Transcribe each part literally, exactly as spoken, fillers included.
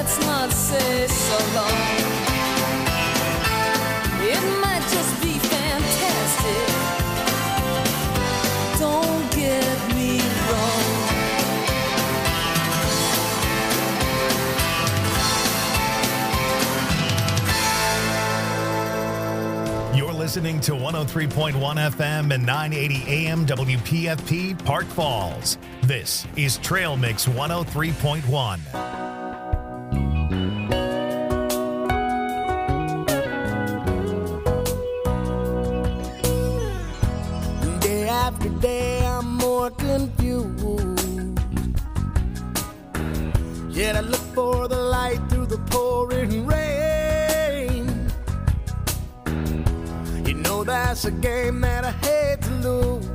let's not say so long. It might just be fantastic. Don't get me wrong. You're listening to one oh three point one F M and nine eighty A M W P F P Park Falls. This is Trail Mix one oh three point one. Day after day, I'm more confused. Yet I look for the light through the pouring rain. You know that's a game that I hate to lose.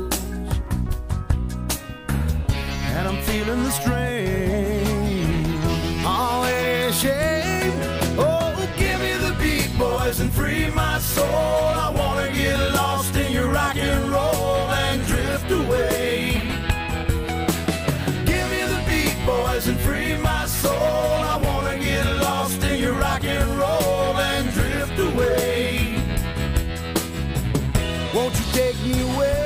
And I'm feeling the strain. Oh, it is shame. Oh, give me the beat, boys, and free my soul. I wanna get lost in your rock and roll and drift away. Give me the beat, boys, and free my soul. I wanna get lost in your rock and roll and drift away. Won't you take me away?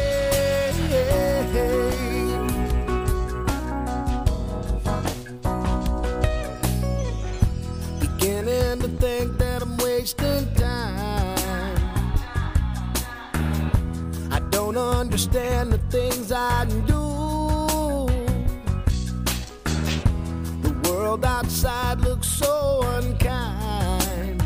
Beginning to think that I'm wasting time. I don't understand the things I do. The world outside looks so unkind.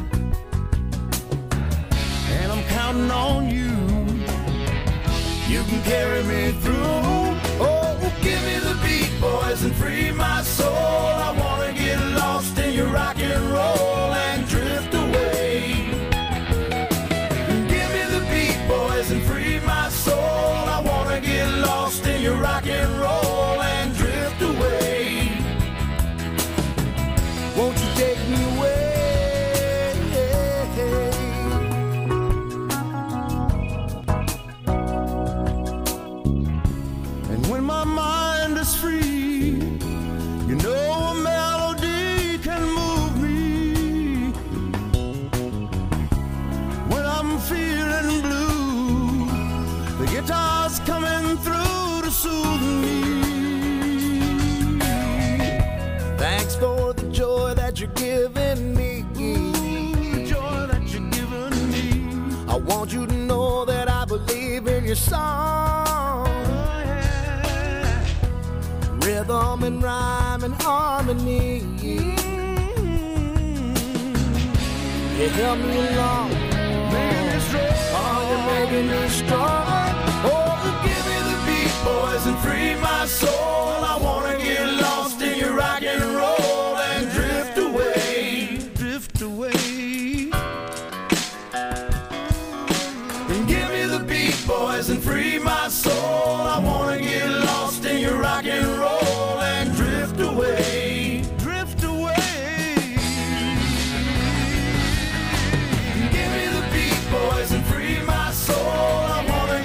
And I'm counting on you. You can carry me through. Oh, give me the beat, boys, and free my soul. I wanna get lost in your rock and roll and drift away. Give me the beat, boys, and free my soul. I wanna get lost in your rock and roll and drift away. Won't you take me away? When my mind is free, you know a melody can move me. When I'm feeling blue, the guitar's coming through to soothe me. Thanks for the joy that you're giving me. The joy that you're giving me. I want you to know that I believe in your song. Rhythm and rhyme and harmony. You help me along, making me strong. Oh, you're making me strong. Oh, give me the beat, boys, and free my soul. I wanna get lost in your rock and roll and drift away, drift away. And give me the beat, boys, and free my soul. I wanna get lost in your rock and roll and drift away, drift away. Give me the beat, boys, and free my soul. I wanna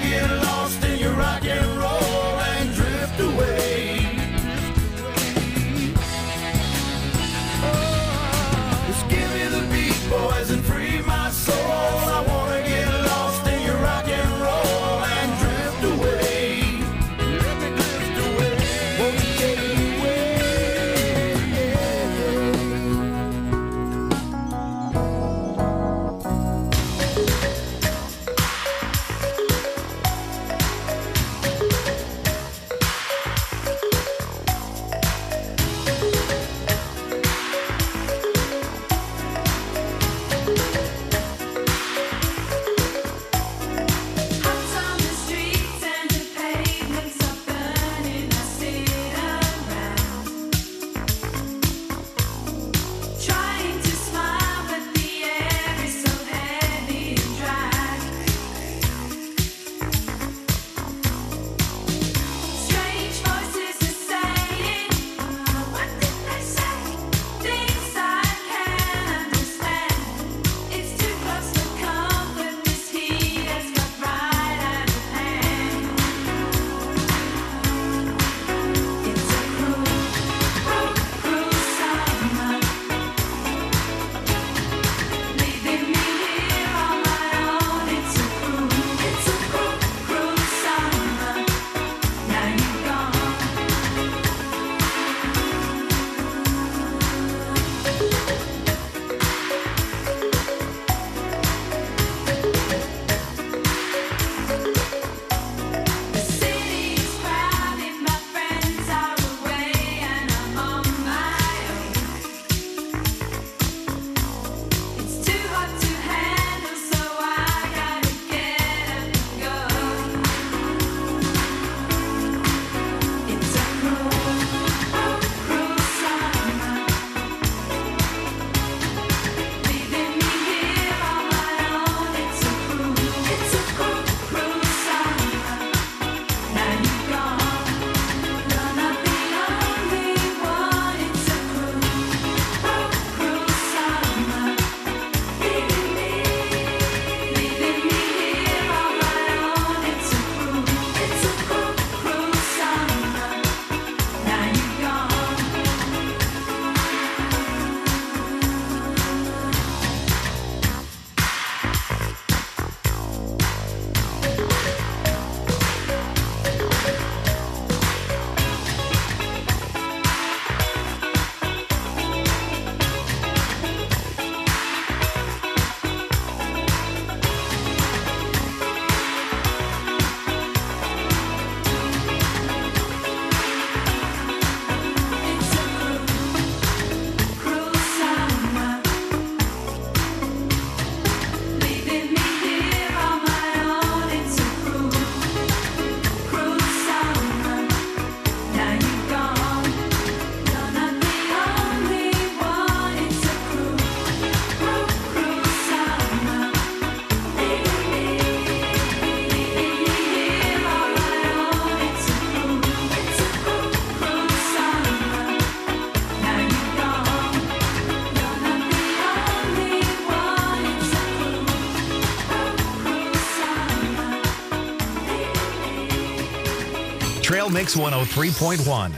Mix one oh three point one.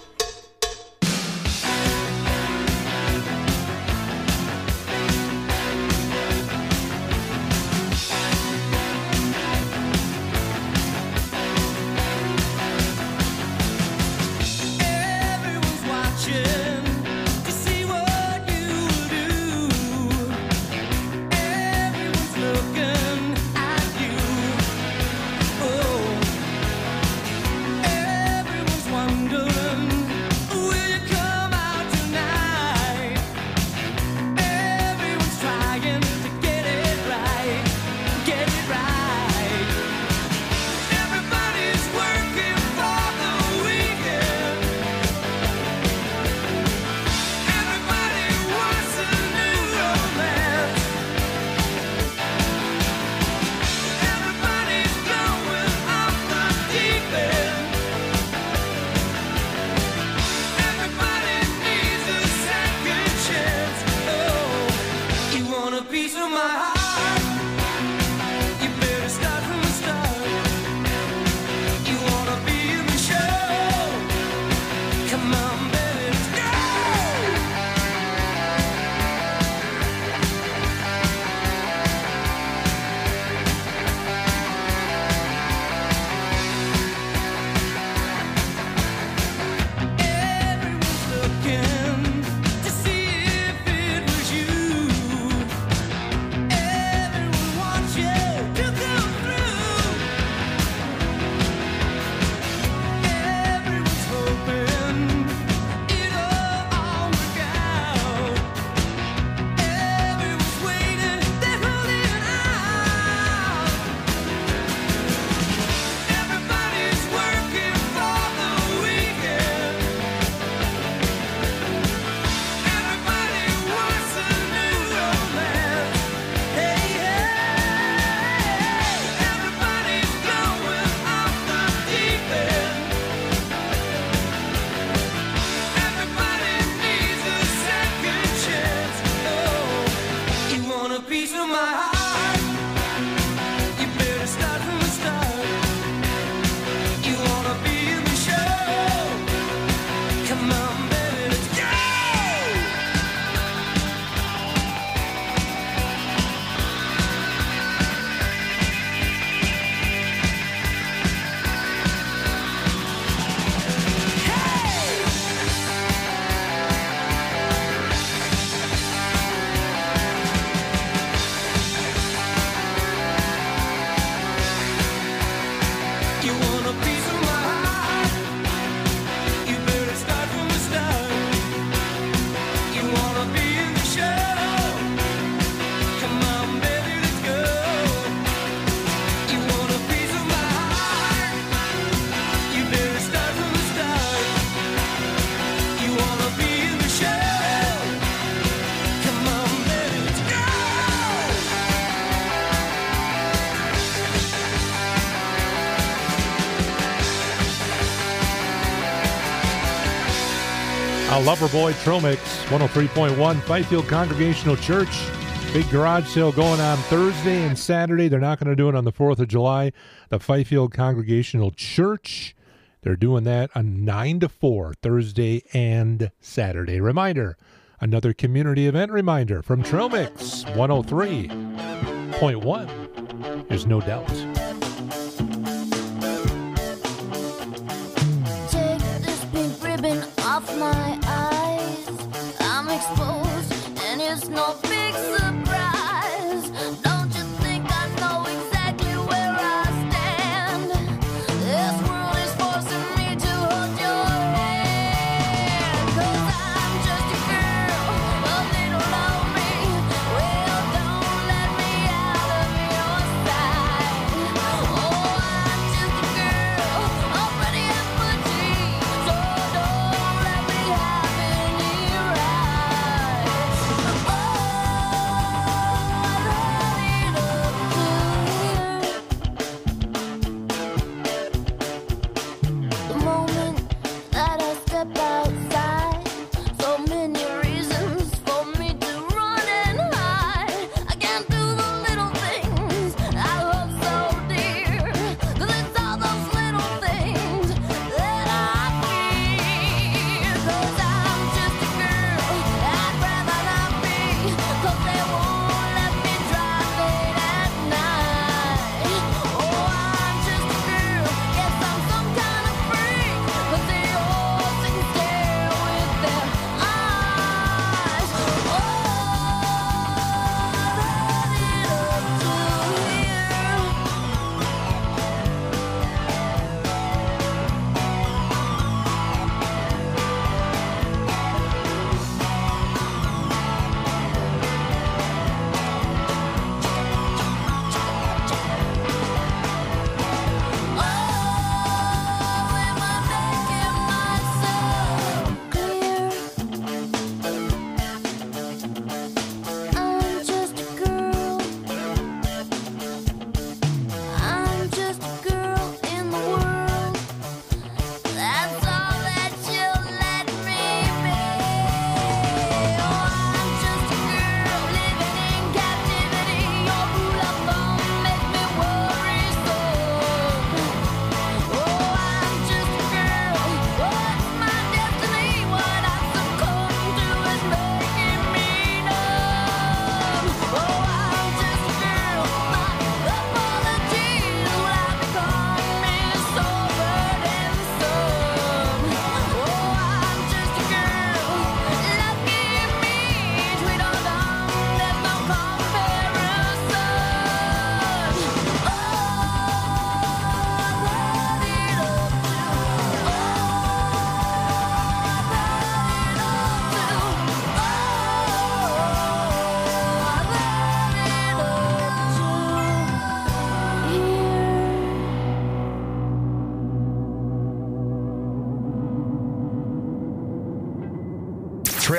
Everyone's watching to see what you do. Everyone's looking at you. Oh, everyone's wondering, will you come out tonight? Everyone's trying to get it right, get it right. Everybody's working for the weekend. Everybody wants a new romance. Everybody's going off the deep end. Everybody needs a second chance. Oh, you want a piece of my heart? You better start from the start. You wanna be in the show? Come on, baby, let's go. Everyone's looking to see if it was you. Everyone wants you to come through. Everyone's hoping it'll all work out. Everyone's waiting, they're holding out. Everybody's working for the weekend. Everybody wants a new romance. Hey, hey, everybody's going off the deep end. Everybody needs a second chance. Oh, you want a piece of my heart? You better start from the start. You wanna be in the show? Come on, baby, let's go. You want a piece of my heart? You better start from the start. You wanna be in the show? Come on, baby, let's go. You want a piece of my heart? You better start from the start. You wanna be in the show? Come on, baby, let's go. A Loverboy Trail Mix, one oh three point one, Fifield Congregational Church. Big garage sale going on Thursday and Saturday. They're not going to do it on the fourth of July. The Fifield Congregational Church, they're doing that on nine to four, Thursday and Saturday. Reminder, another community event reminder from Trail Mix, one oh three point one. There's no doubt. Take this pink ribbon off my eyes. I'm exposed, and it's no big surprise. Don't you think I know exactly where I stand? This world is forcing me to hold your hand. 'Cause I'm just a girl, a little lonely. Well, don't let me out of your sight. Oh, I'm just a girl, a pretty effigy. So don't let me have any rights. Oh,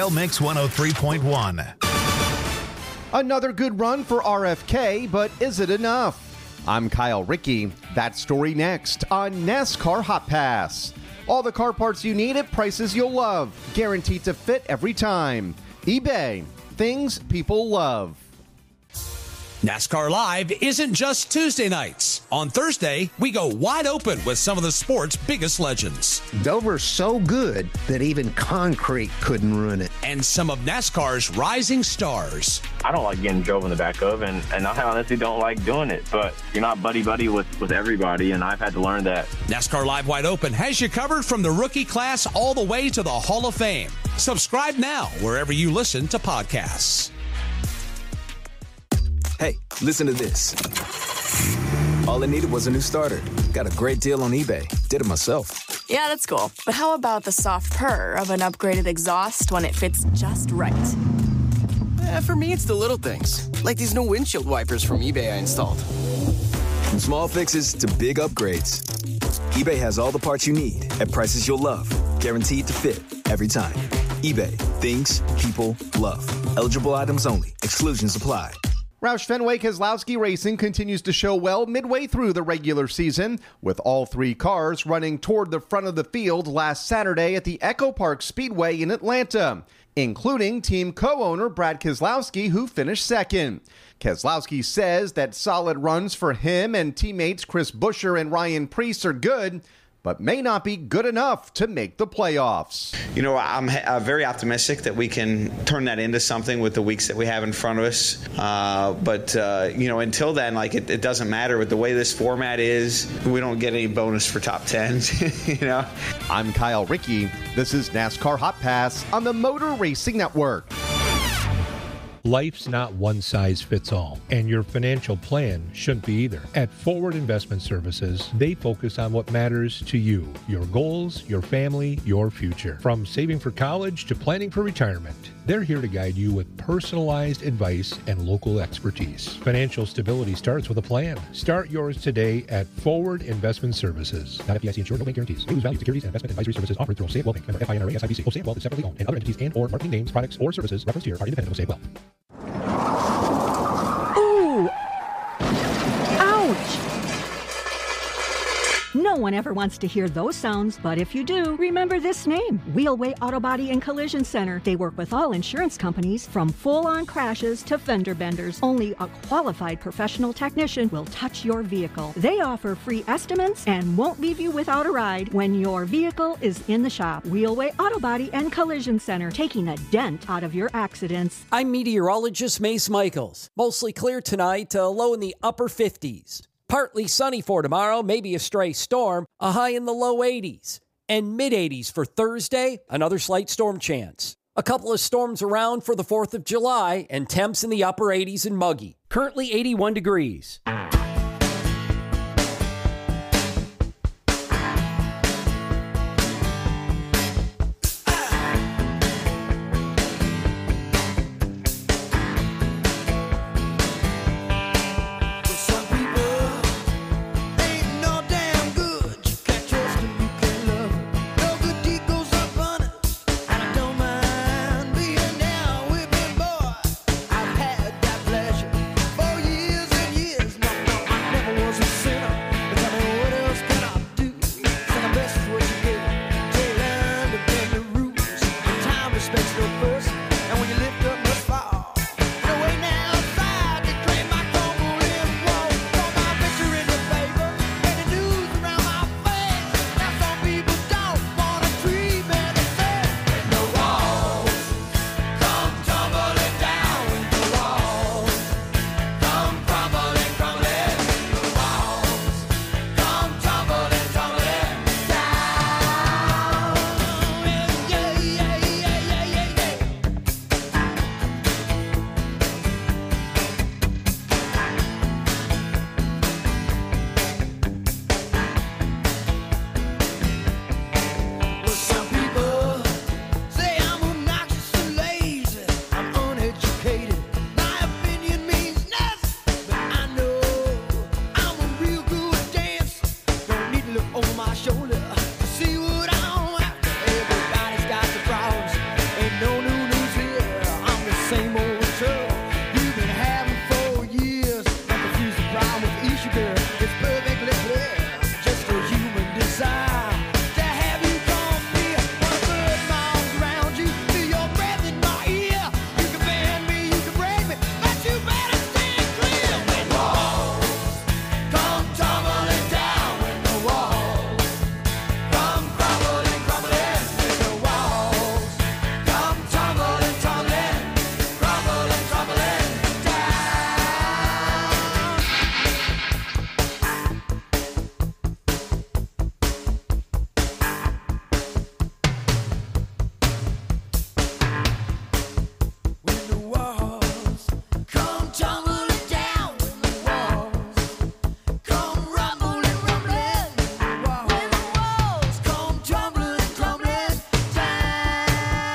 Trail Mix one oh three point one. Another good run for R F K, but is it enough? I'm Kyle Rickey. That story next on NASCAR Hot Pass. All the car parts you need at prices you'll love, guaranteed to fit every time. eBay, things people love. NASCAR Live isn't just Tuesday nights. On Thursday, we go wide open with some of the sport's biggest legends. Dover's so good that even concrete couldn't ruin it. And some of NASCAR's rising stars. I don't like getting drove in the back of, and, and I honestly don't like doing it, but you're not buddy-buddy with, with everybody, and I've had to learn that. NASCAR Live Wide Open has you covered from the rookie class all the way to the Hall of Fame. Subscribe now wherever you listen to podcasts. Hey, listen to this. All I needed was a new starter. Got a great deal on eBay. Did it myself. Yeah, that's cool. But how about the soft purr of an upgraded exhaust when it fits just right? Eh, for me, it's the little things, like these new windshield wipers from eBay I installed. From small fixes to big upgrades, eBay has all the parts you need at prices you'll love. Guaranteed to fit every time. eBay, things people love. Eligible items only. Exclusions apply. Roush Fenway Keselowski Racing continues to show well midway through the regular season, with all three cars running toward the front of the field last Saturday at the Echo Park Speedway in Atlanta, including team co-owner Brad Keselowski, who finished second. Keselowski says that solid runs for him and teammates Chris Buescher and Ryan Preece are good, but may not be good enough to make the playoffs. You know, I'm uh, very optimistic that we can turn that into something with the weeks that we have in front of us. Uh, but, uh, you know, until then, like, it, it doesn't matter. With the way this format is, we don't get any bonus for top tens, you know? I'm Kyle Rickey. This is NASCAR Hot Pass on the Motor Racing Network. Life's not one size fits all, and your financial plan shouldn't be either. At Forward Investment Services, they focus on what matters to you, your goals, your family, your future. From saving for college to planning for retirement, they're here to guide you with personalized advice and local expertise. Financial stability starts with a plan. Start yours today at Forward Investment Services. Not F D I C insured, no bank guarantees. May lose value. Securities and investment advisory services offered through Osaic Wealth Bank. Member F I N R A S I B C. Osaic Wealth is separately owned, and other entities and or marketing names, products, or services referenced here are independent of Osaic Wealth. Ooh! Ouch! No one ever wants to hear those sounds, but if you do, remember this name, Wheelway Auto Body and Collision Center. They work with all insurance companies, from full-on crashes to fender benders. Only a qualified professional technician will touch your vehicle. They offer free estimates and won't leave you without a ride when your vehicle is in the shop. Wheelway Auto Body and Collision Center, taking a dent out of your accidents. I'm meteorologist Mace Michaels. Mostly clear tonight, uh, low in the upper fifties. Partly sunny for tomorrow, maybe a stray storm, a high in the low eighties. And mid-eighties for Thursday, another slight storm chance. A couple of storms around for the fourth of July, and temps in the upper eighties and muggy. Currently eighty-one degrees. I've had that pleasure for years and years. same old trouble you've been having for years. Don't confuse the problem with issue, girl. It's perfectly clear, just a human desire to have you come near. Wanna put my arms around you, feel your breath in my ear. You can bend me, you can break me, but you better stand clear. When the walls come tumbling down, when the walls come crumbling, crumbling, when the walls come tumbling, tumbling, crumbling, crumbling down. When the walls come tumbling down, when the walls come rumbling, rumbling, when the walls come tumbling, crumbling down.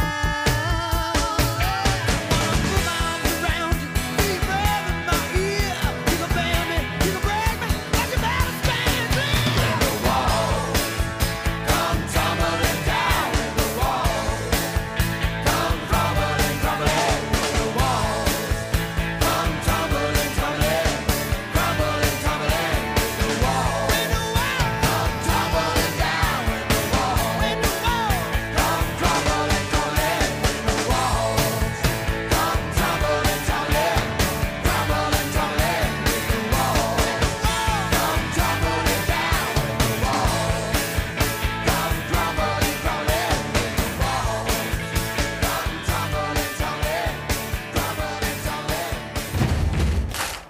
Put my arms around you, feel your breath in my ear. You can bend me, you can break me, but you better stand clear. When the walls come tumbling down, when the walls come crumbling, crumbling, when the walls come tumbling, tumbling, crumbling, tumbling, when the walls, when the walls come tumbling down, when the walls, when the walls come crumbling, crumbling, when the walls come tumbling, tumbling, crumbling, tumbling, when the walls come tumbling down, when the walls come crumbling, crumbling, when the walls come tumbling, tumbling, crumbling, tumbling.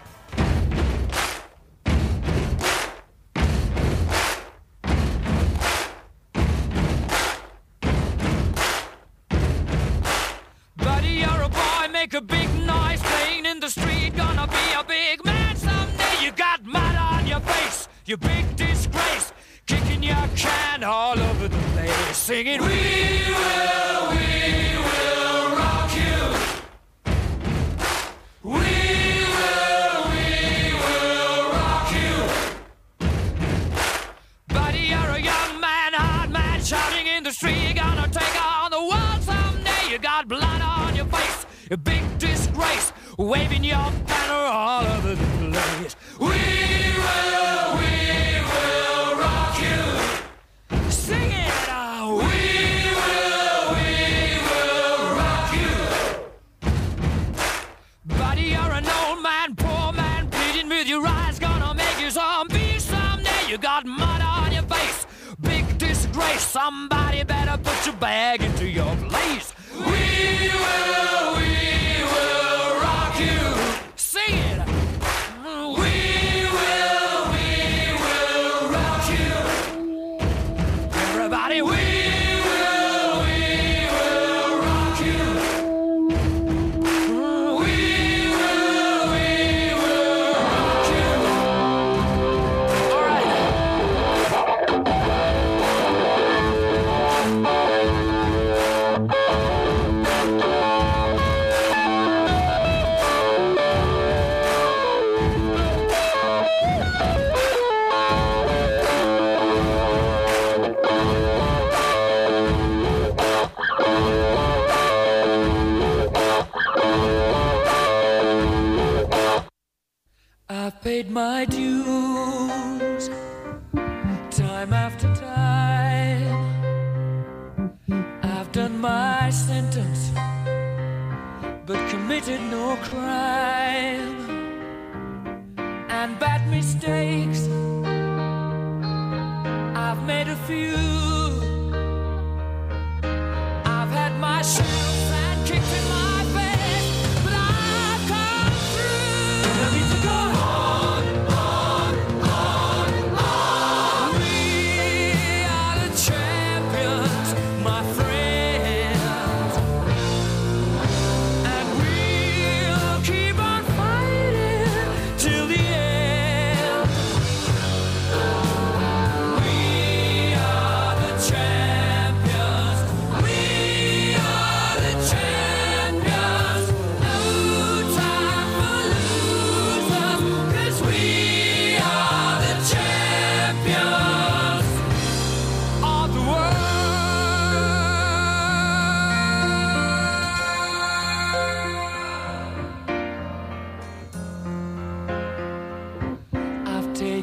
Buddy, you're a boy, make a big noise playing in the street. Gonna be a big man someday. You got mud on your face, you big disgrace. Kicking your can all over the place, singing, We will, we will rock you. We will, we will rock you. Buddy, you're a young man, hard man, shouting in the street. You're gonna take on the world someday. You got blood on your face, a big disgrace, waving your banner all over the place. We will, we will rock you. Sing it out. We will, we will rock you. Buddy, you're an old man, poor man, pleading with your eyes, gonna make you zombie someday. You got mud on your face, big disgrace. Somebody better put your bag into your place. We will, we will rock you. Sing it. We will, we will rock you. Everybody, we will, we will rock you. We will, we will rock you. All right. I've paid my dues time after time. I've done my sentence, but committed no crime. And bad mistakes, I've made a few. I've had my shells and kicked in my face, but I've come through. I need to go on, on, on, on. We are the champions, my friends, and we'll keep on fighting till the end. We are the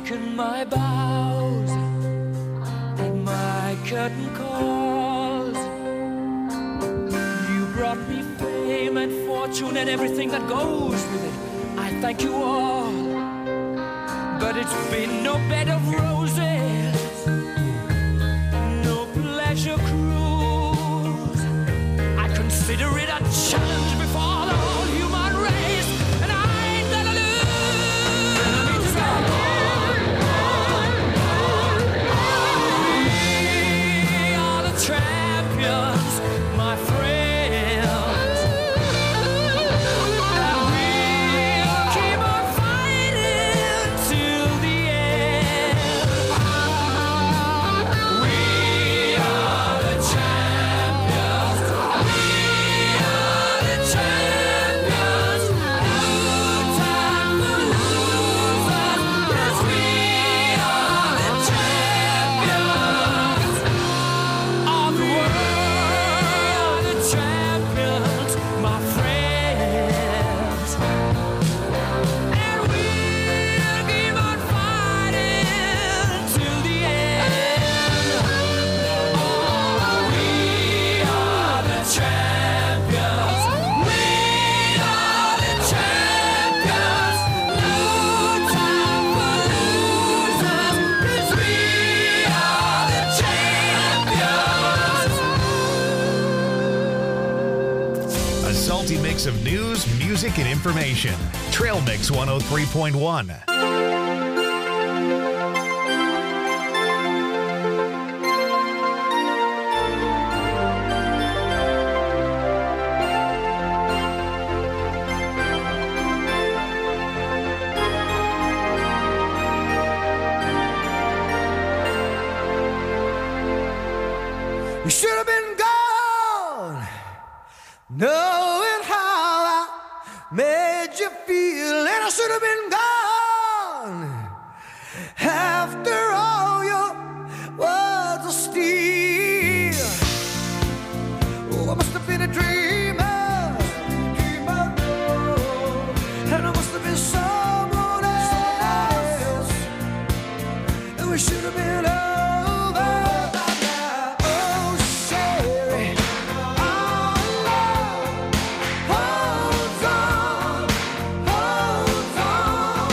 taken my bows and my curtain calls. You brought me fame and fortune and everything that goes with it. I thank you all, but it's been no bed of roses, no pleasure cruise. I consider it a challenge before the whole human race, and I ain't gonna lose. We are the champions, my friends, and we'll keep on fighting till the end. We are the champions. We are the champions. No time for losers, 'cause we are the champions of the world, the champions, my friends. And we'll keep on fighting till the end. Oh, we are the champions. We are the champions. No time for losers, 'cause we are the champions. A salty mix of news, music, and information. Trail Mix one oh three point one. You should have been gone, knowing how I made you feel, and I should have been gone after all your words of steel. Oh, I must have been a dreamer, dreamer, and I must have been someone else, and we should have been over. Oh, Sherry, our love holds on, holds on.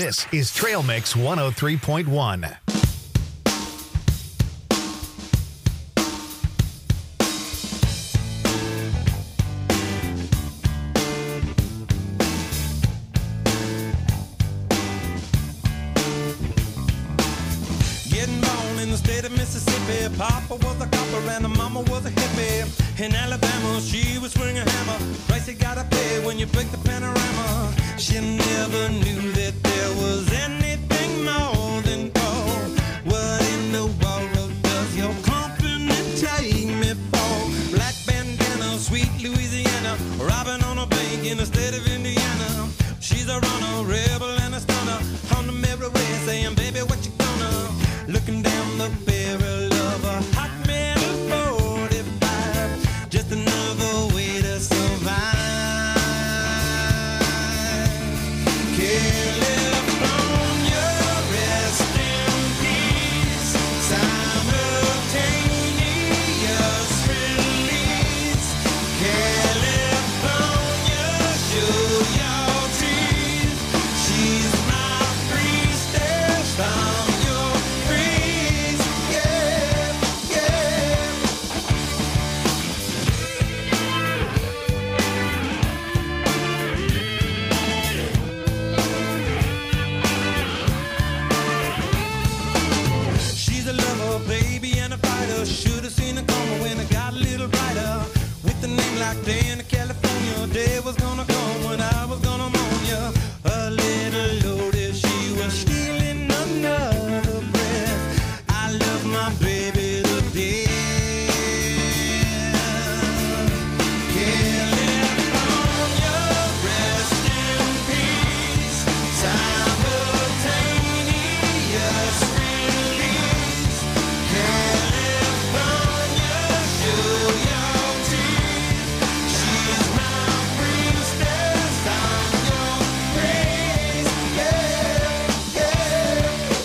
This is Trail Mix one oh three point one. Getting born in the state of Mississippi. Papa was a copper and the mama was a hippie. In Alabama, she was swinging a hammer. Price you gotta pay when you break the panorama. She never knew that there was anything more than gold. What in the world does your company take me for? Black bandana, sweet Louisiana, robbing on a bank in the state of Indiana. She's a runner, rebel and a stunner. On the merry way saying, baby, what you gonna? Looking down the barrel of a hot metal forty-five. Just another way to survive. California, rest in peace. Simultaneous release. California, show your teeth. She's my priestess. I'm your priest. Yeah, yeah. She's a lover, baby, and a fighter. Should have seen it coming when it got a little brighter. With a name like Dana, California, day was gonna come when I was gonna mourn ya. A little loaded, she was stealing another breath. I love my baby to death. California, rest in peace. Simultaneous release. California, show your teeth. She's my priestess. I'm your praise. Yeah, yeah.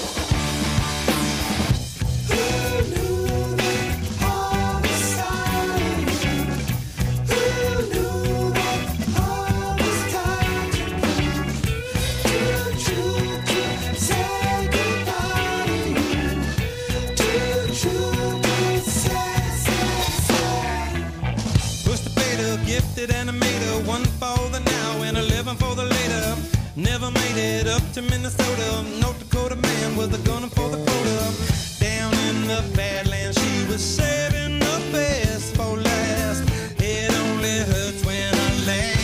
Who knew that all was time? Who knew that all was time to prove? Too true to say goodbye to you. Too true to say, say, say. Pushed the beta, gifted animator, one for the now and eleven for the later. Never made it up to Minnesota. North Dakota man was a gunner for the quota. Down in the Badlands, she was saving the best for last. It only hurts when I laugh.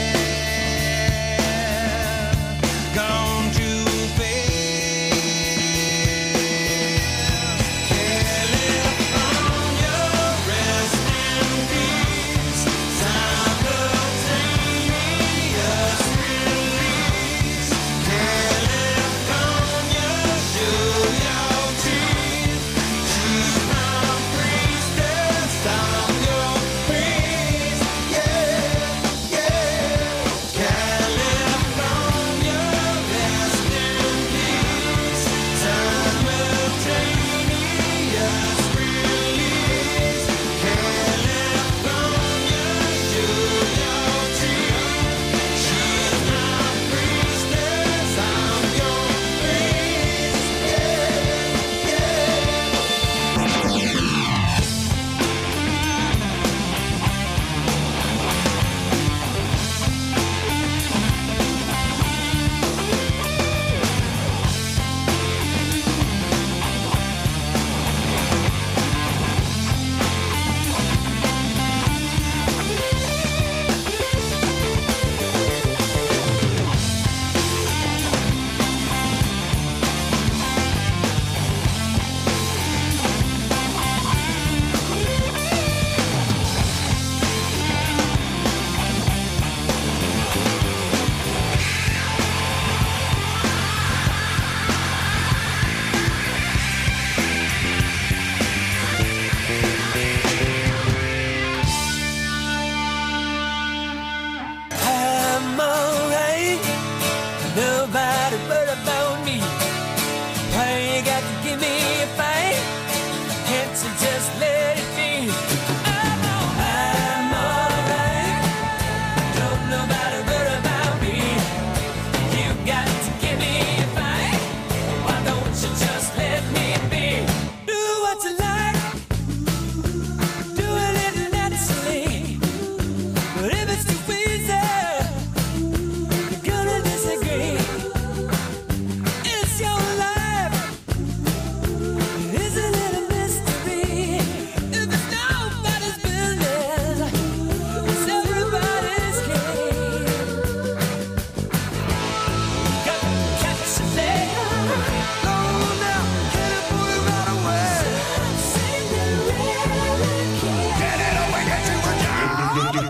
Gone too fast. California, rest in peace. Simultaneous release. California, show your teeth. She's my priestess.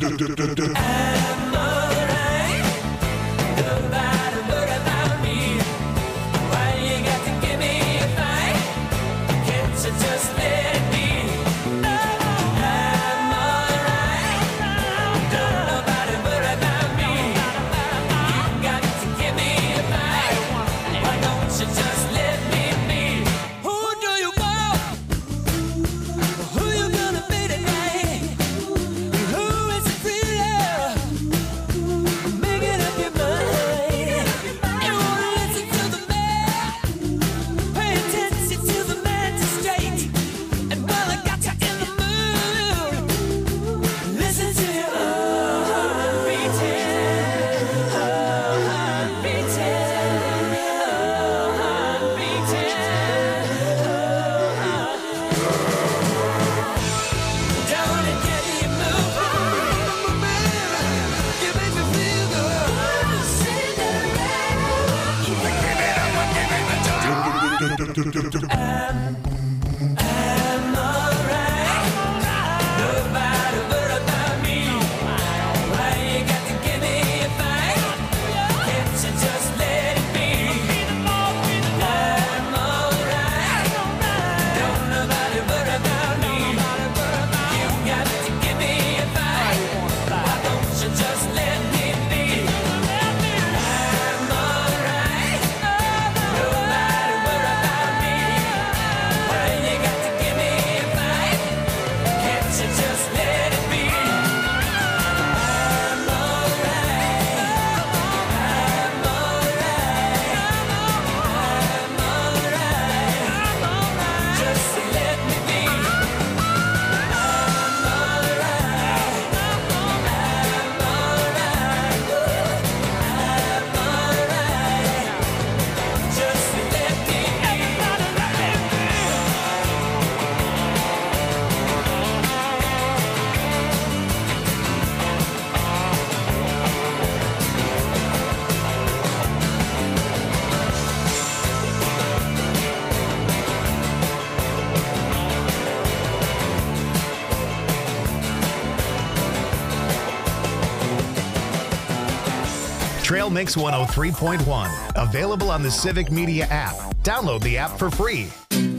Trail Mix one oh three point one. Available on the Civic Media app. Download the app for free.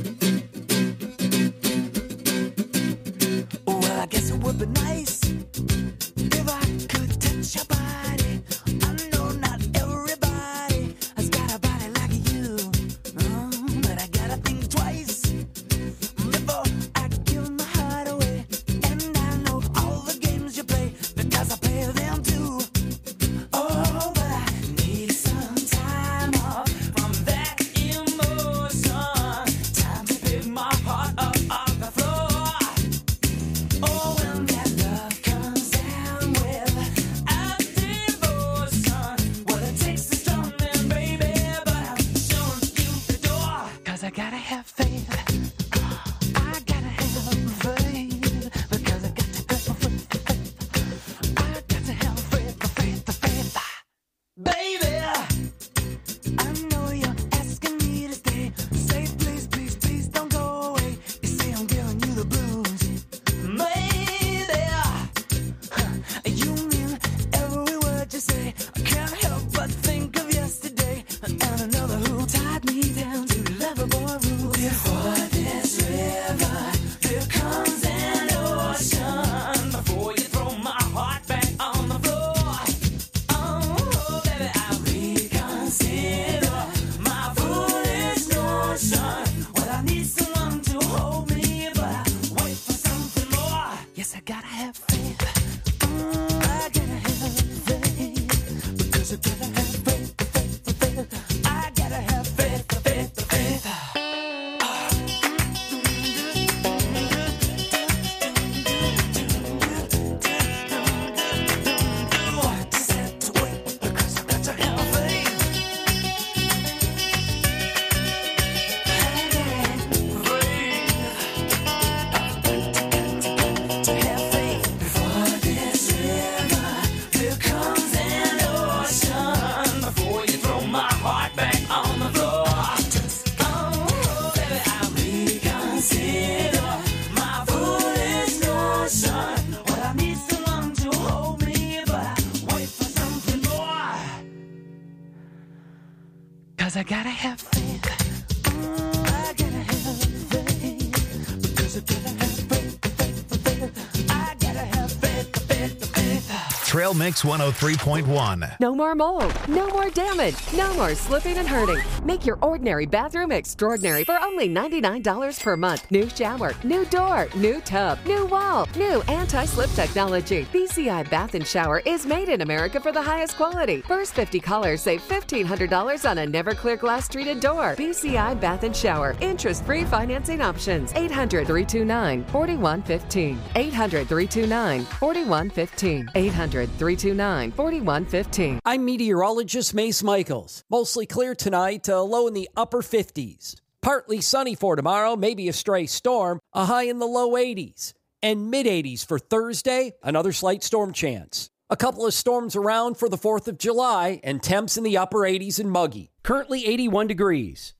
Well, I guess it would be nice if I could touch your body. I know not everybody has got a body like you, um, but I gotta think twice before I give my heart away. And I know all the games you play because I play them too. Oh, but I need some time off from that emotion. Time to pick my heart up off the floor. Oh, when that 'cause I gotta have faith. Mm, I gotta have faith, because I gotta have faith, faith, faith. I gotta have faith, faith, faith. Trail Mix one oh three point one. No more mold, no more damage, no more slipping and hurting. Make your ordinary bathroom extraordinary for only ninety-nine dollars per month. New shower, new door, new tub, new wall, new anti-slip technology. B C I Bath and Shower is made in America for the highest quality. First fifty callers save fifteen hundred dollars on a never clear glass treated door. B C I Bath and Shower. Interest-free financing options. eight hundred, three two nine, four one one five. eight hundred, three two nine, four one one five. eight hundred, three two nine, four one one five. I'm meteorologist Mace Michaels. Mostly clear tonight, a low in the upper fifties. Partly sunny for tomorrow, maybe a stray storm, a high in the low eighties. And mid-eighties for Thursday, another slight storm chance. A couple of storms around for the fourth of July, and temps in the upper eighties and muggy. Currently eighty-one degrees.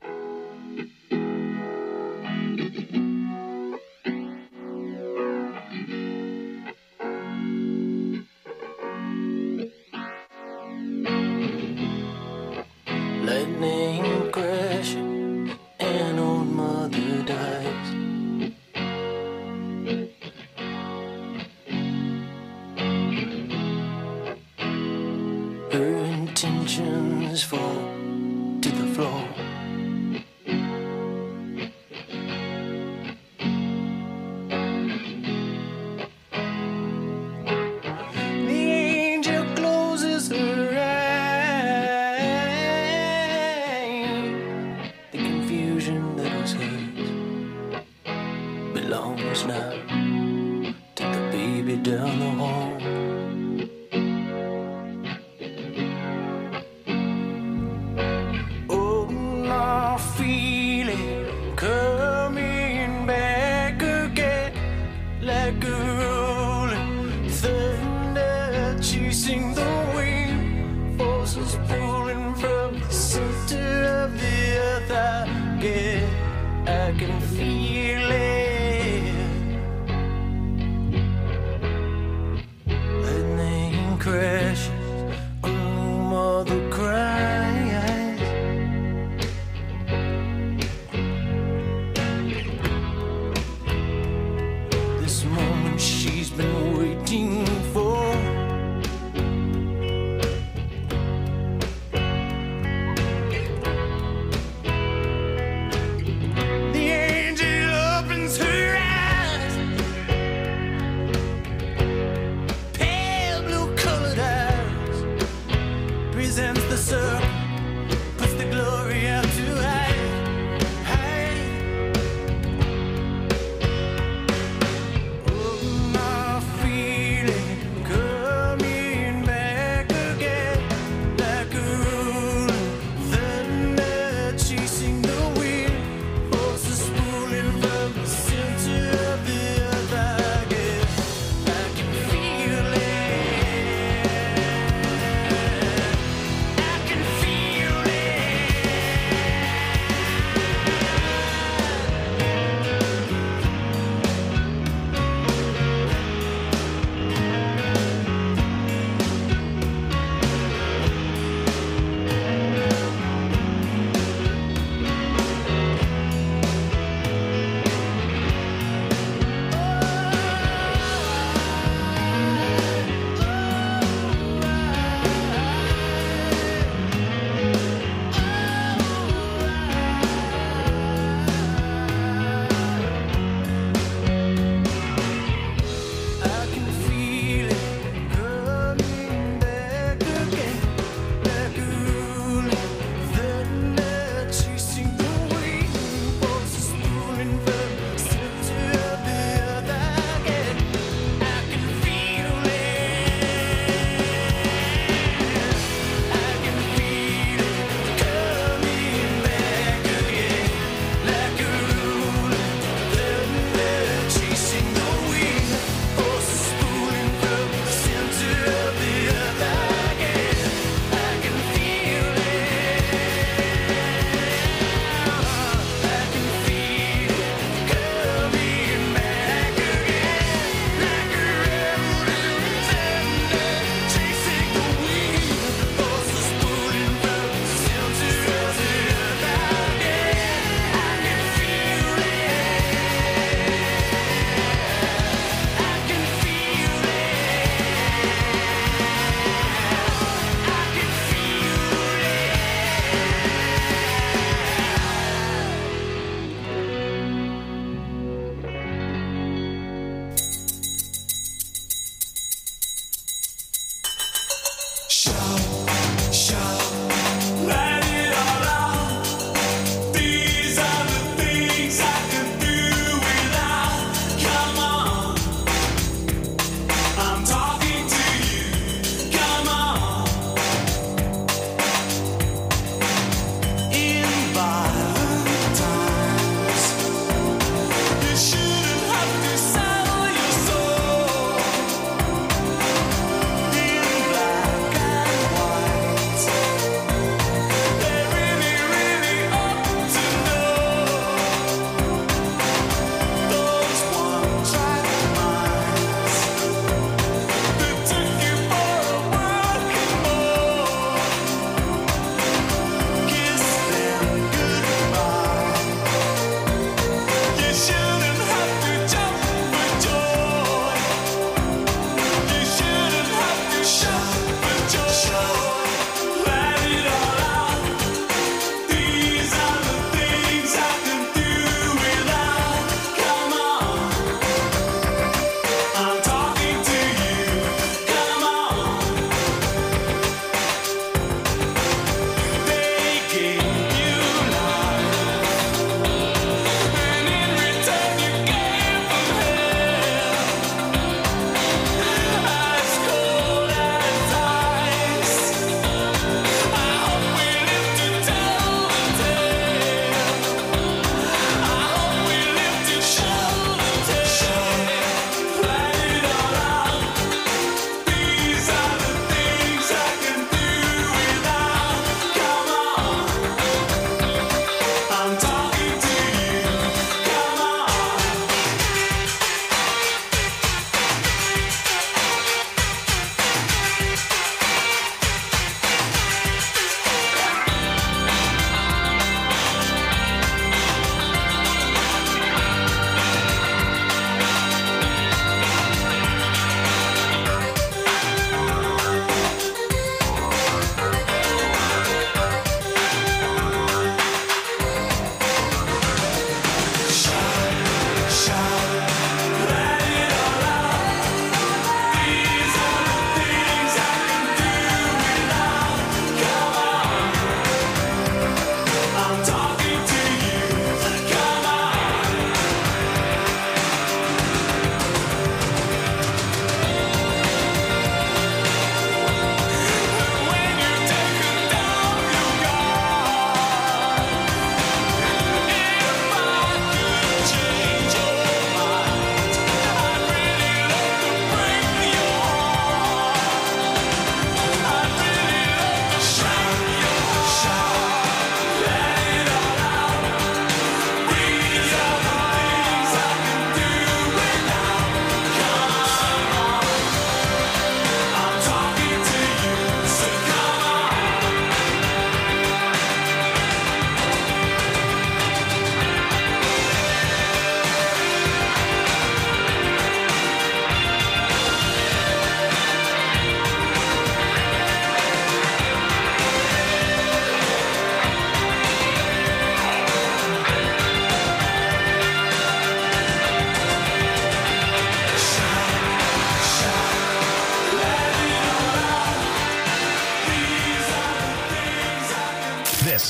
Lightning crashing, and old mother dies. Her intentions fall to the floor. The angel closes her eyes. The confusion that was hers belongs now to the baby down the hall. Oh, I feel it coming back again, like a rolling thunder chasing the wind, forces pulling from the center of the earth. I get, I can feel it. Lightning crashes, a mother cries. This moment she's been waiting for. The angel opens her eyes, pale blue colored eyes, presents the circle, puts the glory out to hide, hide. Oh,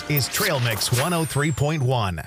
is Trail Mix one oh three point one.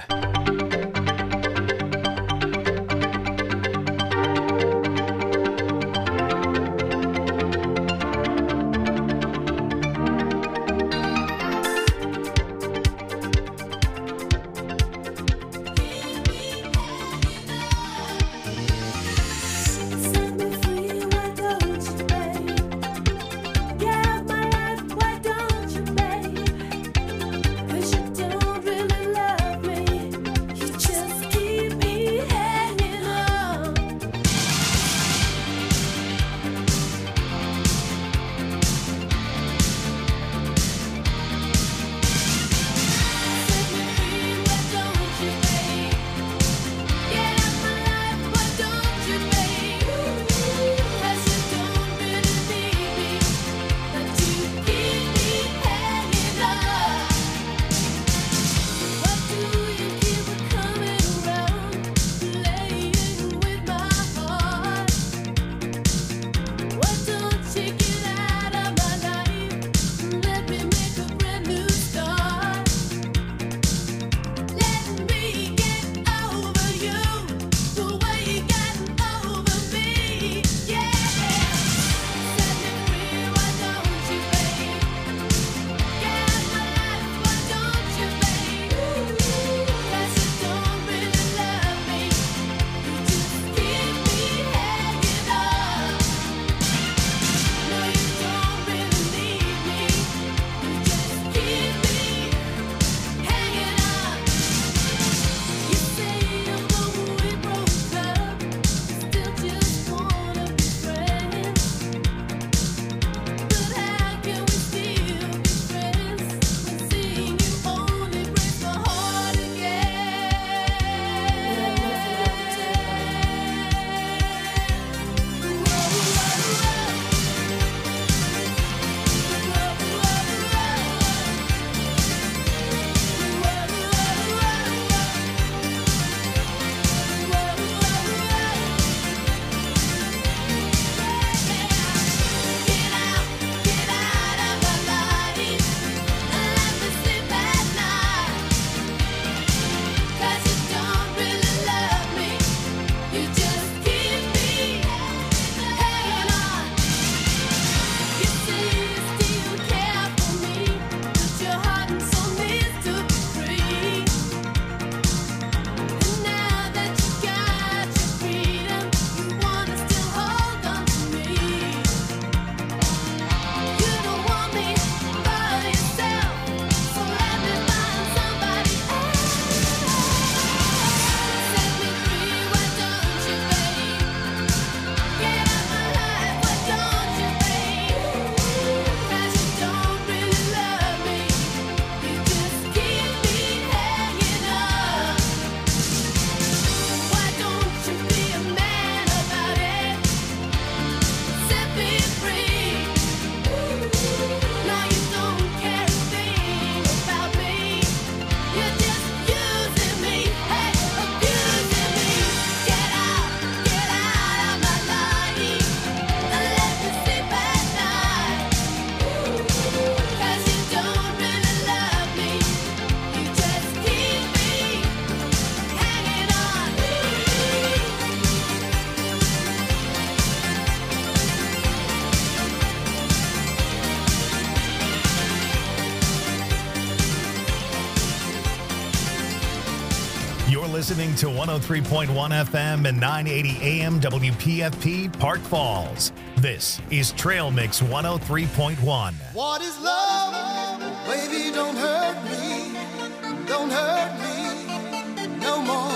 Listening to one oh three point one F M and nine eighty A M W P F P Park Falls. This is Trail Mix one oh three point one. What is love? Baby, don't hurt me. Don't hurt me no more.